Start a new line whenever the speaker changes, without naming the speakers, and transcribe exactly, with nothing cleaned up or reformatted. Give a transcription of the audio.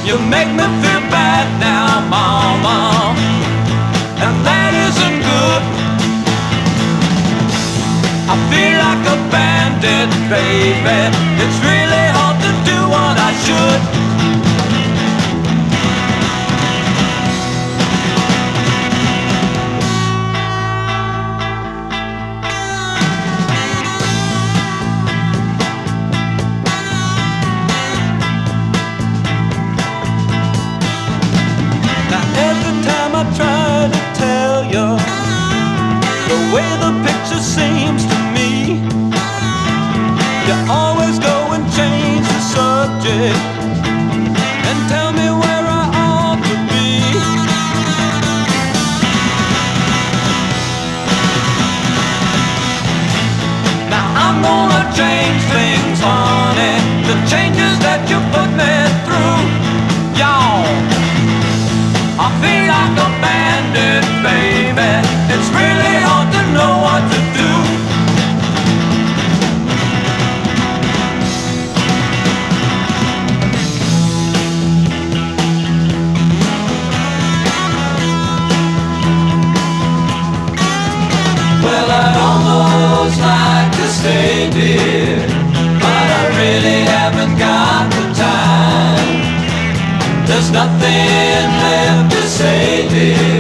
You make me feel bad now, mama, and that isn't good. I feel like a bandit, baby. It's really hard to do what I should. The way the picture seems to me, you always go and change the subject and tell me where I ought to be. Now I'm gonna change things, honey, the changes that you put me through. Y'all, I feel like a bandit, baby. It's really hard to know what to do. Well, I'd almost like to stay, dear, but I really haven't got the time. There's nothing left to say, dear.